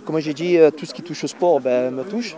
Comme j'ai dit, tout ce qui touche au sport me touche.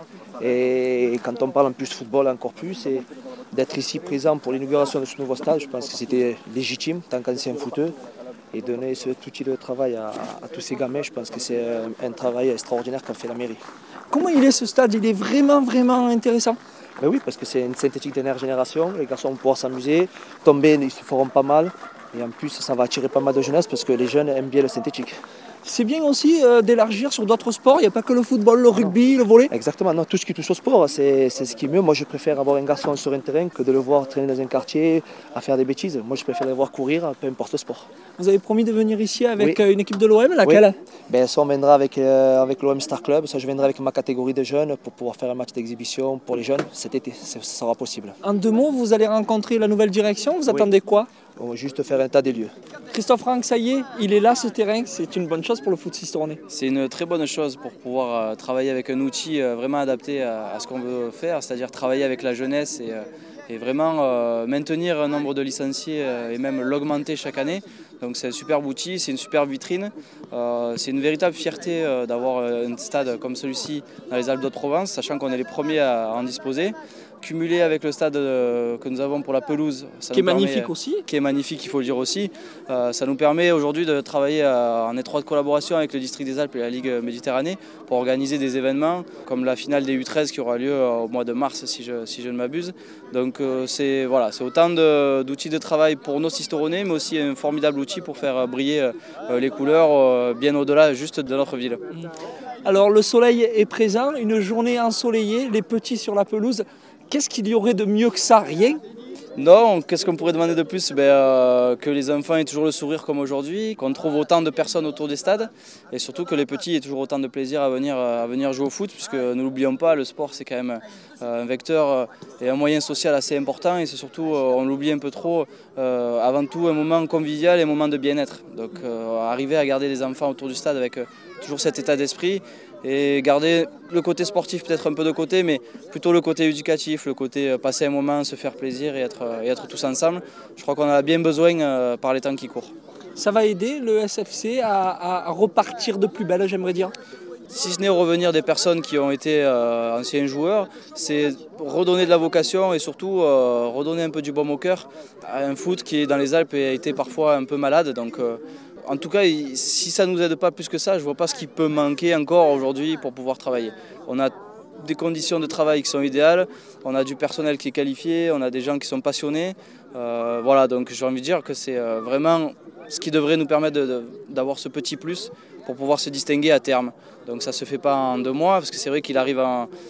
Et quand on parle en plus de football encore plus, et d'être ici présent pour l'inauguration de ce nouveau stade, je pense que c'était légitime tant qu'ancien footeux. Et donner cet outil de travail à tous ces gamins, je pense que c'est un travail extraordinaire qu'a fait la mairie. Comment il est ce stade? Il est vraiment, vraiment intéressant. Ben oui, parce que c'est une synthétique dernière génération, les garçons vont pouvoir s'amuser, tomber, ils se feront pas mal. Et en plus, ça va attirer pas mal de jeunesse parce que les jeunes aiment bien le synthétique. C'est bien aussi d'élargir sur d'autres sports. Il n'y a pas que le football, le rugby, le volley. Exactement, non, tout ce qui touche au sport, c'est ce qui est mieux. Moi, je préfère avoir un garçon sur un terrain que de le voir traîner dans un quartier à faire des bêtises. Moi, je préfère le voir courir, peu importe le sport. Vous avez promis de venir ici avec une équipe de l'OM, laquelle? Oui. Ça, on viendra avec l'OM Star Club. Ça, je viendrai avec ma catégorie de jeunes pour pouvoir faire un match d'exhibition pour les jeunes cet été. Ça sera possible. En 2 mots, vous allez rencontrer la nouvelle direction. Vous attendez quoi? On va juste faire un tas des lieux. Christophe Rank, ça y est, il est là ce terrain. C'est une bonne chose pour le foot sistéronais. C'est une très bonne chose pour pouvoir travailler avec un outil vraiment adapté à ce qu'on veut faire, c'est-à-dire travailler avec la jeunesse et vraiment maintenir un nombre de licenciés et même l'augmenter chaque année. Donc c'est un superbe outil, c'est une superbe vitrine. C'est une véritable fierté d'avoir un stade comme celui-ci dans les Alpes-de-Haute-Provence, sachant qu'on est les premiers à en disposer. Cumulé avec le stade que nous avons pour la pelouse, qui est magnifique aussi. Qui est magnifique, il faut le dire aussi. Ça nous permet aujourd'hui de travailler en étroite collaboration avec le district des Alpes et la Ligue Méditerranée pour organiser des événements comme la finale des U13 qui aura lieu au mois de mars si je ne m'abuse. Donc c'est autant d'outils de travail pour nos Sisteronais, mais aussi un formidable outil pour faire briller les couleurs bien au-delà juste de notre ville. Alors le soleil est présent, une journée ensoleillée, les petits sur la pelouse. Qu'est-ce qu'il y aurait de mieux que ça? Rien? Non, qu'est-ce qu'on pourrait demander de plus? Que les enfants aient toujours le sourire comme aujourd'hui, qu'on trouve autant de personnes autour des stades et surtout que les petits aient toujours autant de plaisir à venir jouer au foot, puisque ne l'oublions pas, le sport c'est quand même un vecteur et un moyen social assez important et c'est surtout, on l'oublie un peu trop, avant tout un moment convivial et un moment de bien-être. Donc arriver à garder les enfants autour du stade avec toujours cet état d'esprit et garder le côté sportif peut-être un peu de côté, mais plutôt le côté éducatif, le côté passer un moment, se faire plaisir et être tous ensemble. Je crois qu'on en a bien besoin par les temps qui courent. Ça va aider le SFC à repartir de plus belle, j'aimerais dire. Si ce n'est revenir des personnes qui ont été anciens joueurs, c'est redonner de la vocation et surtout redonner un peu du baume au cœur à un foot qui dans les Alpes a été parfois un peu malade. Donc, en tout cas, si ça ne nous aide pas plus que ça, je ne vois pas ce qui peut manquer encore aujourd'hui pour pouvoir travailler. On a des conditions de travail qui sont idéales, on a du personnel qui est qualifié, on a des gens qui sont passionnés. Donc j'ai envie de dire que c'est vraiment ce qui devrait nous permettre d'avoir ce petit plus pour pouvoir se distinguer à terme. Donc ça ne se fait pas en 2 mois, parce que c'est vrai qu'il arrive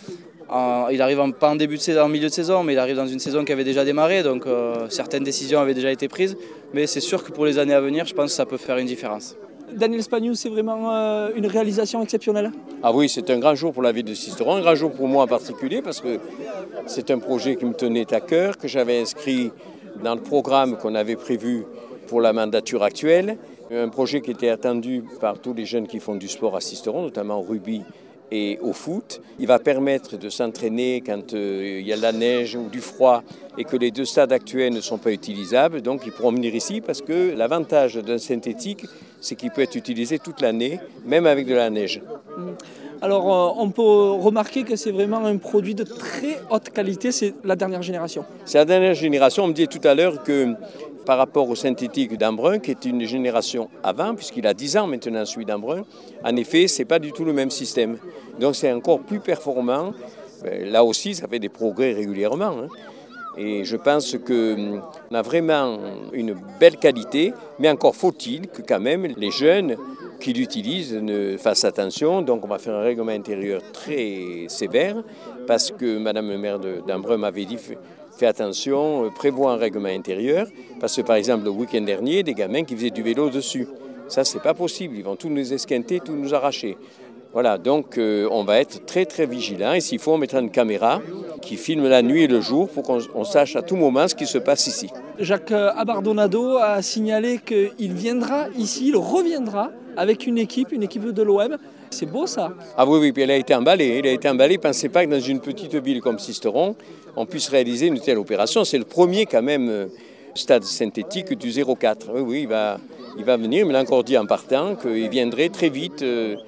pas en milieu de saison, mais il arrive dans une saison qui avait déjà démarré, donc certaines décisions avaient déjà été prises. Mais c'est sûr que pour les années à venir, je pense que ça peut faire une différence. Daniel Spagnou, c'est vraiment une réalisation exceptionnelle? Ah oui, c'est un grand jour pour la ville de Sisteron, un grand jour pour moi en particulier, parce que c'est un projet qui me tenait à cœur, que j'avais inscrit dans le programme qu'on avait prévu pour la mandature actuelle. Un projet qui était attendu par tous les jeunes qui font du sport à Sisteron, notamment au rugby et au foot. Il va permettre de s'entraîner quand il y a de la neige ou du froid et que les 2 stades actuels ne sont pas utilisables. Donc ils pourront venir ici parce que l'avantage d'un synthétique, c'est qu'il peut être utilisé toute l'année, même avec de la neige. Alors on peut remarquer que c'est vraiment un produit de très haute qualité, c'est la dernière génération. C'est la dernière génération. On me disait tout à l'heure que par rapport au synthétique d'Embrun, qui est une génération avant, puisqu'il a 10 ans maintenant celui d'Embrun, en effet, ce n'est pas du tout le même système. Donc c'est encore plus performant. Là aussi, ça fait des progrès régulièrement. Et je pense qu'on a vraiment une belle qualité, mais encore faut-il que quand même les jeunes qui l'utilisent fassent attention. Donc on va faire un règlement intérieur très sévère, parce que Madame le maire d'Embrun m'avait dit fais attention, prévois un règlement intérieur, parce que par exemple le week-end dernier, des gamins qui faisaient du vélo dessus. Ça, c'est pas possible, ils vont tout nous esquinter, tout nous arracher. Voilà, donc on va être très très vigilants et s'il faut, on mettra une caméra qui filme la nuit et le jour pour qu'on sache à tout moment ce qui se passe ici. Jacques Abardonado a signalé qu'il viendra ici, il reviendra avec une équipe de l'OM. C'est beau ça. Ah oui, puis il a été emballé. Il ne pensait pas que dans une petite ville comme Sisteron, on puisse réaliser une telle opération. C'est le premier quand même stade synthétique du 04. Oui, il va venir, mais il a encore dit en partant qu'il viendrait très vite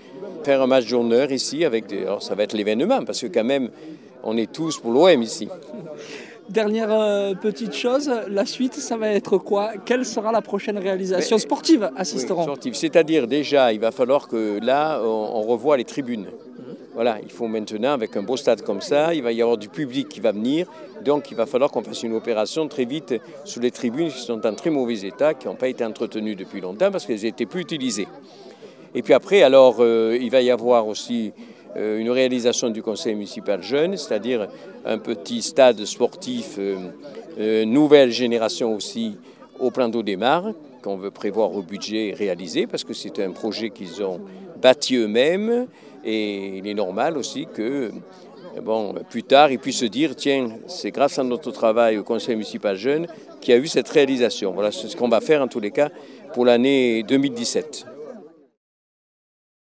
faire un match d'honneur ici. Alors ça va être l'événement parce que quand même, on est tous pour l'OM ici. Dernière petite chose, la suite, ça va être quoi? Quelle sera la prochaine réalisation sportive à Sisteron? Oui, sportive, c'est-à-dire déjà, il va falloir que là, on revoie les tribunes. Voilà, il faut maintenant, avec un beau stade comme ça, il va y avoir du public qui va venir. Donc il va falloir qu'on fasse une opération très vite sur les tribunes qui sont en très mauvais état, qui n'ont pas été entretenues depuis longtemps parce qu'elles n'étaient plus utilisées. Et puis après, alors, il va y avoir aussi une réalisation du conseil municipal jeune, c'est-à-dire un petit stade sportif, nouvelle génération aussi, au plan d'eau des Mares, qu'on veut prévoir au budget réalisé, parce que c'est un projet qu'ils ont bâti eux-mêmes, et il est normal aussi que, plus tard, ils puissent se dire, tiens, c'est grâce à notre travail au conseil municipal jeune qu'il y a eu cette réalisation. Voilà, c'est ce qu'on va faire en tous les cas pour l'année 2017.